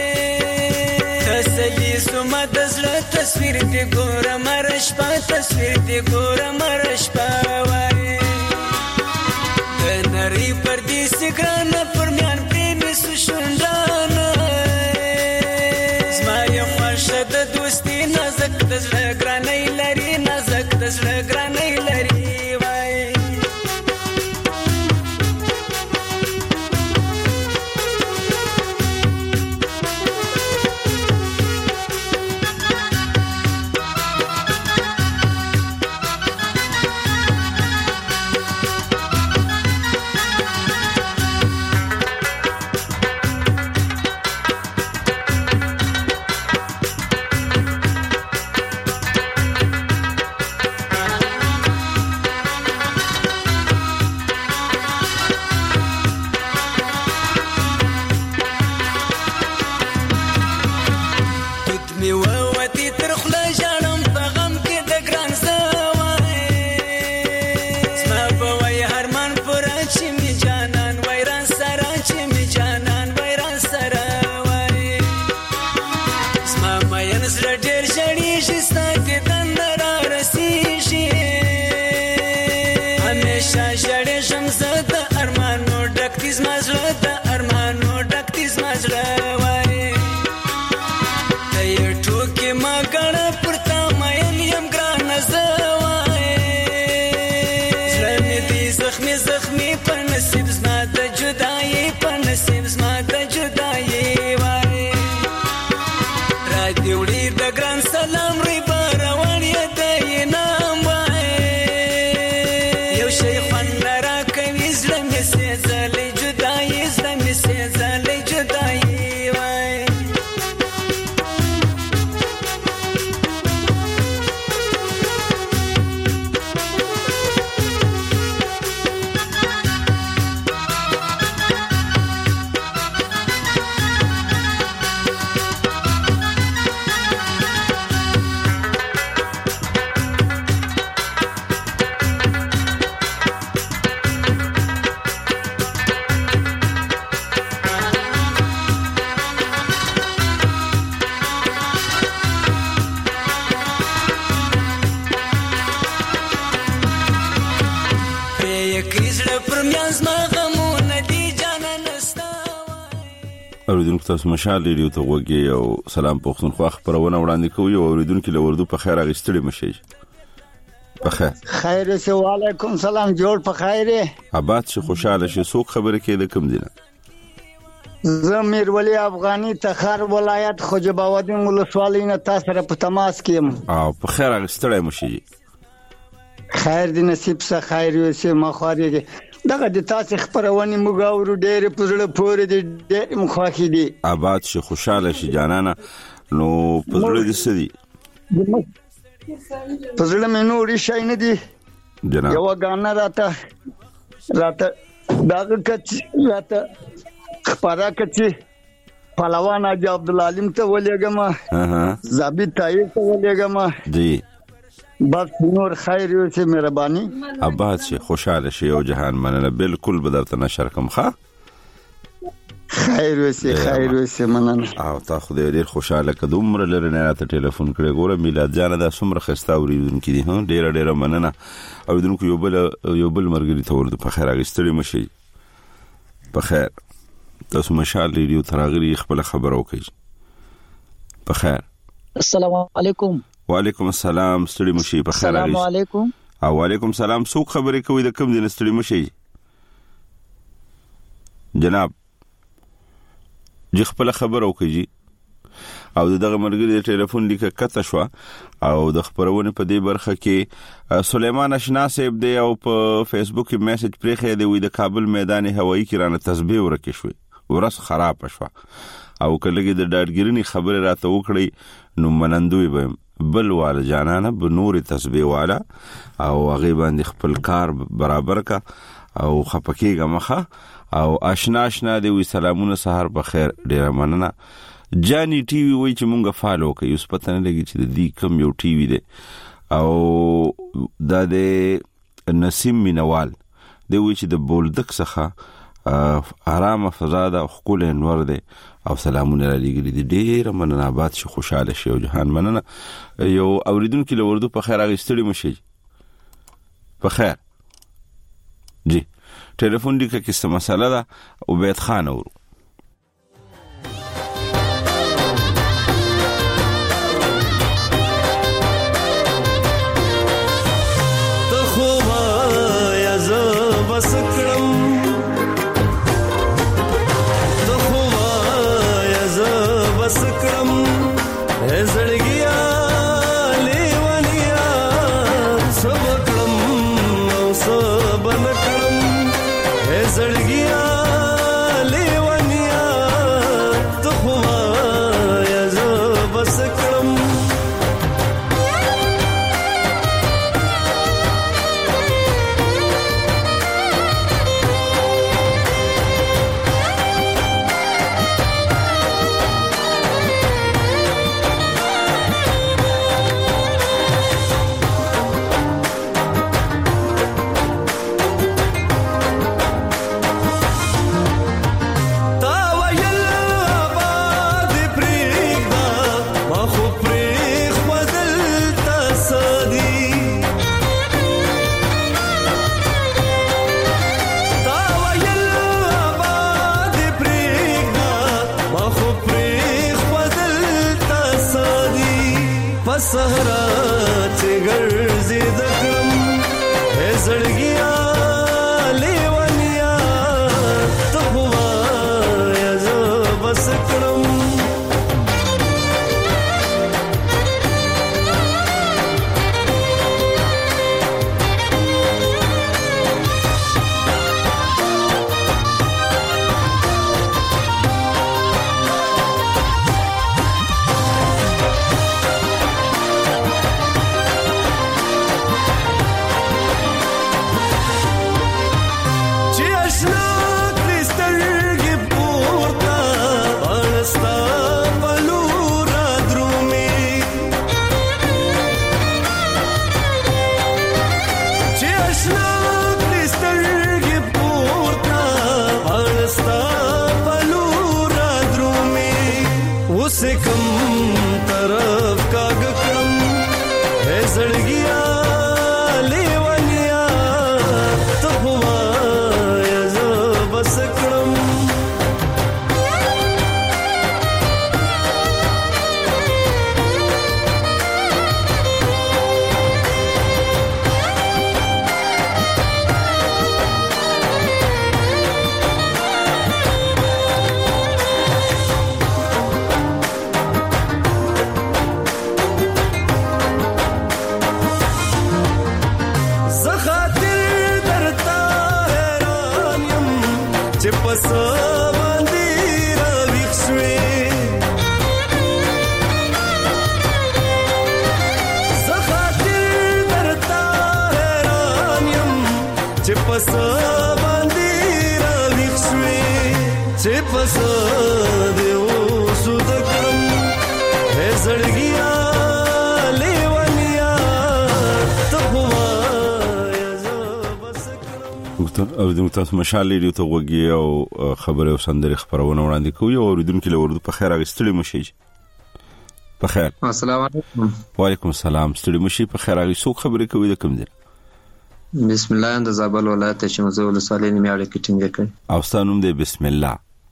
تسلی سوما د زړه تصویر دې ګوره مرش په تصویر دې ګوره مرش په وای د نری پر دې سګران پر میان پریم سشندانه زما یو خوښه د دوستي نازک د زړه ګرانې لري نازک د زړه ګرانې لري وای می ووتی تر خله ژړم په غم کې د ګران زوای زما په وای هرمان پوره چې می جانان وای ران سره چې می جانان وای ران سره وای زما مین زړه ډېر ژړېږي ستا دیدن را رسېږي همیشه ژړېږم زه د ارمانو ډک دي زما زړه د ارمانو ډک دي زما زړه اوریدونکو تاسو مشال ریډیو ته وګورئ او سلام پښتونخوا خبرونه وړاندې کوي او اوریدونکو له وردو په خیر اغستړي مشي په خیر خیر سه وعلیکم سلام جوړ په خیر آباد شي خوشاله شي څوک خبره کې د کم دینه زمیر ولی افغانی تخار ولایت خوجباودین ولسوالی نه تاسو را په تماس کیم او په خیر اغستړي مشي خیر دې نصیب سه خیر وسه مخاري دغه د تاسو خبرونه موږ اورو ډېر پزړه پورې دي ډېر مخاخي دي آباد شي خوشاله شي جانانا نو پزړه دې سدي پزړه مې نو ریشای نه دي جناب یو غانا راته راته دغه کچ راته خبره کچي پهلوان اجي عبد العلیم ته ولېګم ها ضابط طاهر ته ولېګم جی بس نور خیر وسه مهرباني آباد شي خوشاله شي او جهان مننه بالکل بدرته نشر کوم ښه خیر وسه خیر وسه مننه او تا خو دې ډیر خوشاله کدوم لره نه راته ټلیفون کړې ګوره میلاد جان دا سمره خستا اوریدونکو دي هم ډیر ډیر مننه اوریدونکو یو بل یو بل مرګري ته ورته په خیر اغستړي مشي په خیر تاسو مشال ریډیو تراغري خپل خبرو کوي په خیر السلام علیکم وعلیکم السلام ستړي مشي په خیر السلام علیکم او وعلیکم السلام څوک خبرې کوي د کوم دین ستړي مشي جناب جی خپل خبرو کوي او دغه مرګري د ټلیفون لیکه کته شو او د خبرونه په دې برخه کې سليمان اشنا صاحب دی او په فیسبوک کې میسج پرې دی وي د کابل میدان هوایی کې رانه تسبیح ورکې شوې ورس خراب شو او کله د ډاډګرنی خبره راته وکړي نو منندوي به بل وال جانانه به نور تسبیح والا او هغه باندې خپل کار برابر کا او خپکیګه مخه او آشنا آشنا دی وی سلامونه سحر په خیر ډیر مننه جانی ټي وی وای چې مونږه فالو کوي اوس پته نه لګي چې د دې کم یو ټي وی دی او دا د نسیم مینوال دی وی چې د بولدک څخه آرام فضا د خپل انور دی او سلامونه لګي دي ډیر مننه آباد شي خوشاله شي او جهان مننه یو اوریدونکو له وردو په خیر اغستړي مشي په خیر جی ټلیفون دې کې څه مسله ده او بیت خان اورو زړګیا لیو ما خو پریخ بدل تاسادی پسهرا چې ګرځي دکم هې زړګیا لیوانیا ته هوا یا زه بس کړم او د تاسو مشال لري ته وګي او خبره او سندري خبرونه وړاندې کوي او اوریدونکو له ورته په خیر اغستړي مشي په خیر السلام علیکم وعلیکم السلام ستړي مشي په خیر اغي څوک خبرې کوي د کوم دي بسم الله د زابل ولایت شمزه ولسوالۍ نیمه اړه کې ټینګه کوي او ستانوم دی بسم الله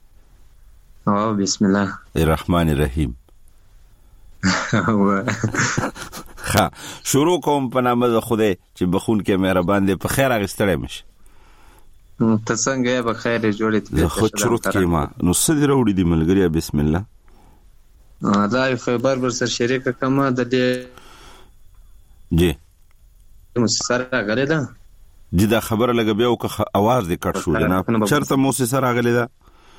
او بسم الله الرحمن الرحیم ها شروع کوم په نامه د خوده چې بخون کې مهربان دی په خیر اغستړي مشي ته څنګه یې بخیر جوړې ته خو شروع کیما نو سدي راوړي دی ملګری بسم الله دا خبر بر سر شریک کما د دې جی مؤسسه راغلی ده دي دا خبره لګ بیا او که आवाज دې کټ شو نه چرته مؤسسه راغلی ده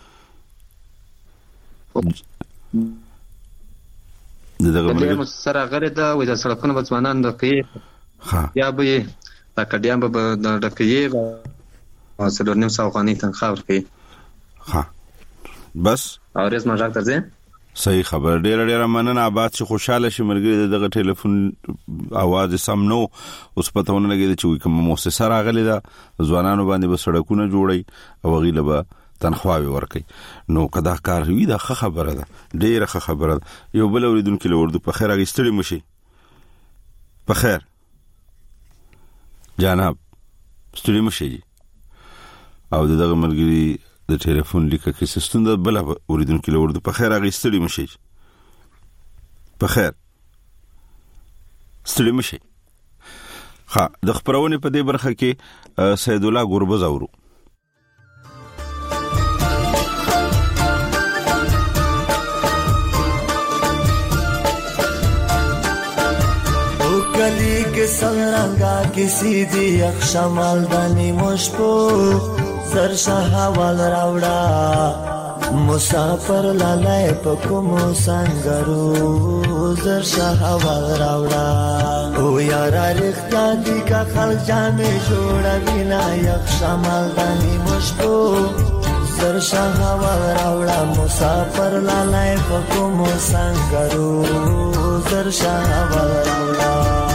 دغه مؤسسه راغلی ده وې د سړکونو بچوانان د کوي ها یا به دا کډیان به د ډکې او څلور نیم سو افغانۍ تنخواه ورکوي ها بس اورېز ما ځکه ځه صحیح خبر ډیر ډیر مننه آباد چې خوشاله شي مرګ دغه ټلیفون आवाज سم نو اوس پتهونه لګي چې کوم مؤسسه راغلی ده ځوانانو باندې به سړکونه جوړي او غیله به تنخواه ورکړي نو کدا کار وی دا خبره ده ډیره خبره یو بل اوریدونکو له ورته په خیر اغستړي مشي په خیر جناب ستړي مشي او دغه مرګري د ټلیفون لیکه کې ستوند بل اوریدونکو له ورته په خیر اغستړي مشي په خیر ستړي مشي ها د خبرونه په دې برخه کې سید الله ګوربز اورو गली के संरंगा किसी दी अक्षमल दनी मुश्पो सरशा हवाल रावड़ा मुसाफर लालाय पकुमो संगरू सरशा हवाल रावड़ा ओ यारा रिख्ता दी का खल जामे जोड़ा बिना अक्षमल दनी मुश्पो सरशा हवाल रावड़ा मुसाफर लालाय पकुमो संगरू सरशा हवाल रावड़ा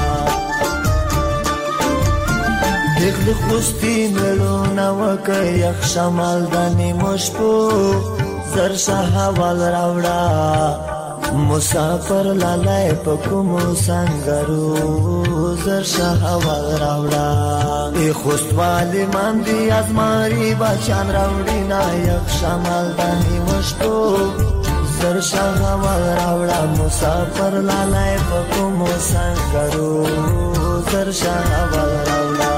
دغ خوستی ملونه وکه یک شمال دانی مشپو زرشا حوال راوڑا مسافر لالای پکمو سنگرو زرشا حوال راوڑا ای خوستوالی من دی از ماری بچان راوڑی نا یک شمال دانی مشپو شاه وراوړه مسافر لالای په کومو سنگرو زر شاه وراوړه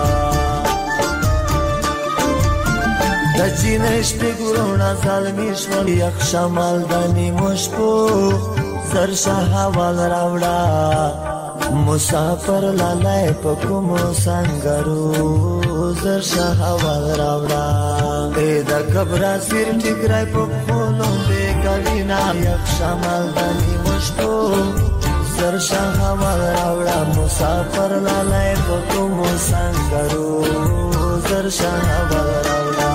د چینش په ګورونه ظالمی شول یک شمال د نیمو شپو زر شاه وراوړه مسافر لالای په کومو سنگرو زر شاه وراوړه اې د کبره سیر ټیګرای په خونو دې کلینا یک شمال د نیمو شپو زر شاه وراوړه مسافر لالای په کومو سنگرو زر شاه وراوړه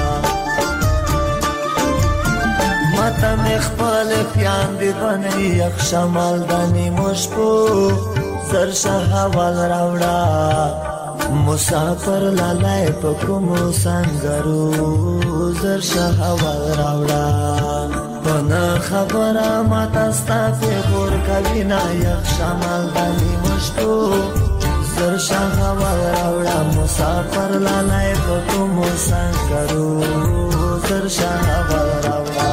ماته مخبل پیان دی بنی یک شمال د نیمو شپو زر شاه وراوړه مسافر لالای په کومو سنگرو زر شاه وراوړه پنا خبره ماته ستا په ور کلینا یک شمال د نیمو شپو زر شاه وراوړه مسافر لالای په کومو سنگرو زر شاه وراوړه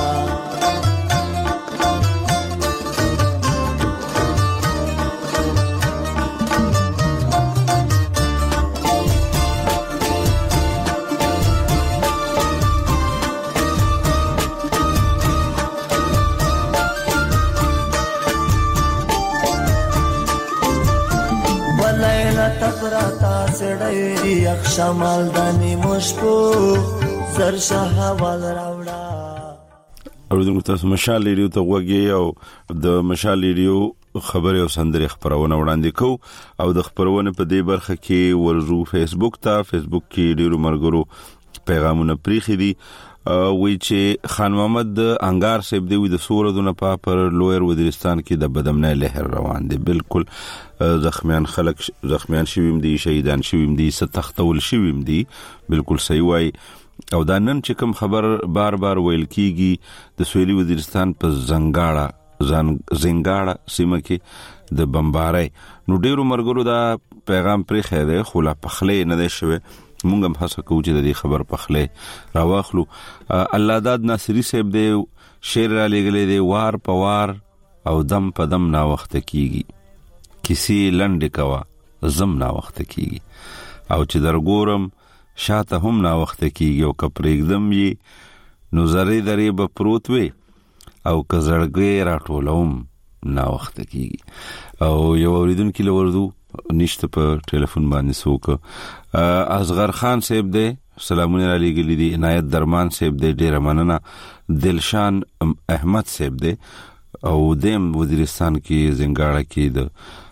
تپراتا سړی یک شمال د نیمو شپو زر شاه وراوړه. اوریدونکو تاسو مشال ریډیو ته وګورئ او د مشال ریډیو خبري او سندري خبرونه وړاندې کوو او د خبرونه په دې برخه کې ورزو فیسبوک ته فیسبوک کې ډیرو مرګرو پیغامونه پریخي دي وی چې خان محمد انګار صاحب دی د سوردونه په پر لویر وزیرستان کې د بدمنه لهر روان دي بالکل زخمیان خلک زخمیان شویم دي شهیدان شویم دي ستختول شویم دي بالکل صحیح وای او دا نن چې کوم خبر بار بار ویل کیږي د سویلي وزیرستان په زنګاړه زنګاړه سیمه کې د بمبارۍ نو ډیرو مرګرو دا پیغام پرې خېده خو لا پخلې نه دی شوی مونږ هم هڅه کوو چې د دې خبر پخلې راواخلو. الله داد ناصری صاحب دی شعر را لګلې دی وار په وار او دم په دم نا وخت کیږي کسی لنډ کوا زم نا وخت کیږي او چې درګورم شاته هم نا وخت کیږي او کپر एकदम یې نو زری درې به پروت وي او کزړګې راټولوم نا وخت کیږي او یو اوریدونکو لوردو نشته په ټلیفون باندې سوک اصغر خان صاحب دی سلامونه علی ګلی دی عنایت درمان صاحب دی ډیر مننه دلشان احمد صاحب دی او دیم وزیرستان کې زنګاړه کې د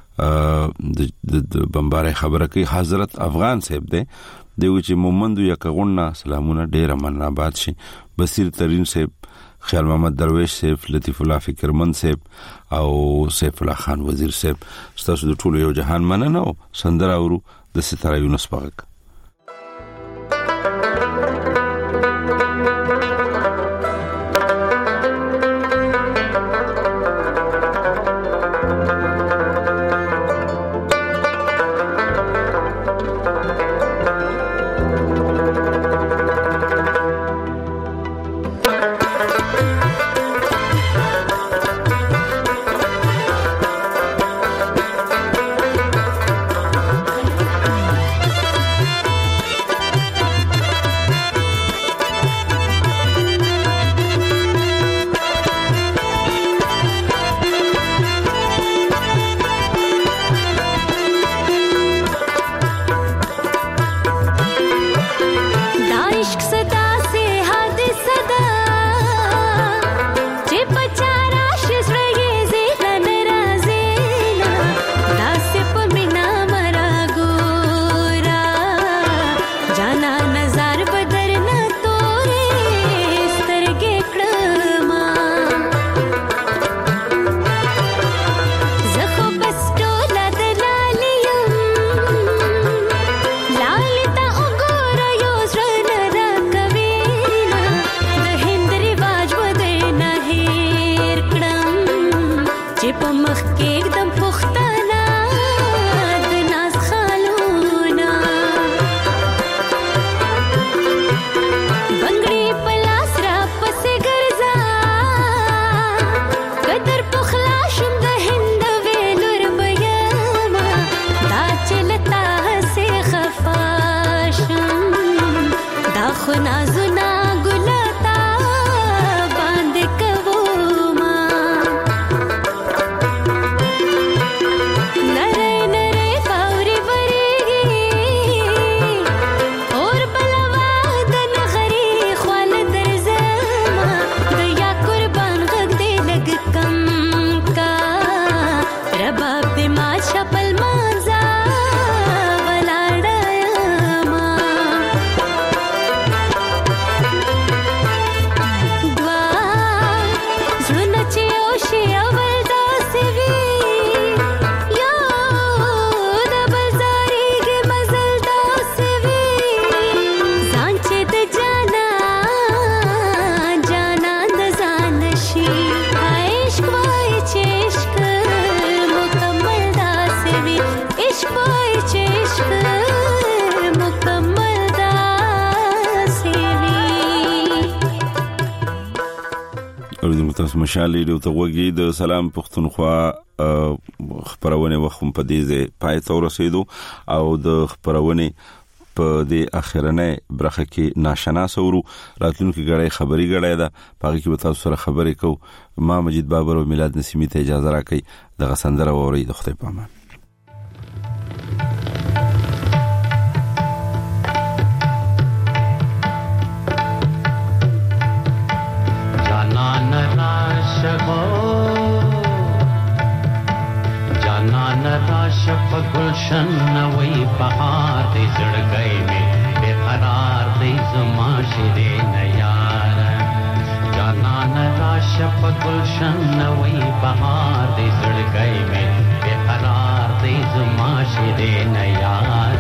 د بمبارۍ خبره کوي حضرت افغان صاحب دی دوی چې مومندو یا کغوننا سلامونه ډیر مننه باد شي بصیر ترین صاحب خیال محمد درویش صاحب لطیف الله فکرمن صاحب او سیف الله خان وزیر صاحب ستاسو د ټولو یو جهان مننه او سندره اورو د ستاره یونس پاک شي اول داسې وي یا د بازارېږي مزل داسې وي ځان چې د جانان جانان د ځان نشي عشق وای چې عشق مکمل داسې وي عشق وای چې عشق مکمل داسې وي. اوریدونکو تاسو مشال ریډیو ته وګورئ د سلام پښتونخوا خبرونه وخت په دې ځای پای ته ورسېدو او د خبرونه په دې اخرنه برخه کې ناشنا سورو راتلونکي غړې خبري غړې ده پاره کې به تاسو سره خبرې کو ما مجید بابر او میلاد نسیمی ته اجازه راکړئ د غسندره ووري د خدای پامان. جانان راشغو جانان راشف گلشن وی بهار دې زړګي می بے قرار دې زما شیرین یار جانان راشف گلشن وی بهار دې زړګي می بے قرار دې زما شیرین یار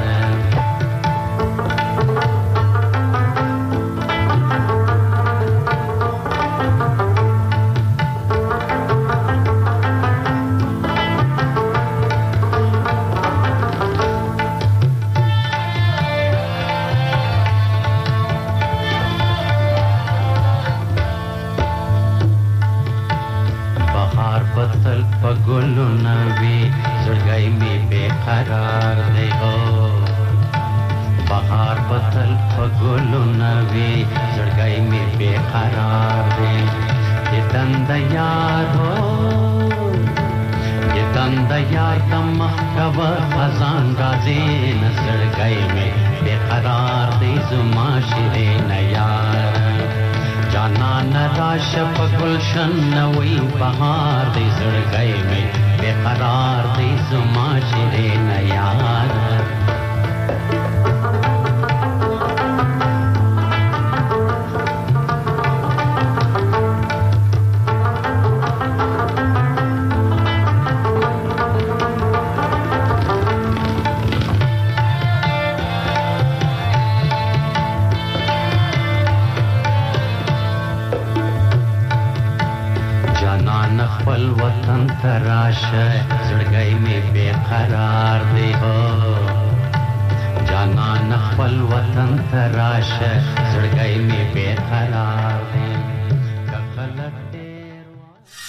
پگلو نوی زړګي می بے قرار دی هو بهار بدل پگلو نوی زړګي می بے قرار دی یتند یار هو یتند یار تم کب خزان غازی نزړګي می بے قرار دی زما شیرین یار جانان راشف گلشن نوی بهار دی زړګي می بے قرار دی زما شیرین یار خپل وطن تراشه زړګي می بے قرار دی هو جانان خپل وطن تراشه زړګي می بے قرار دی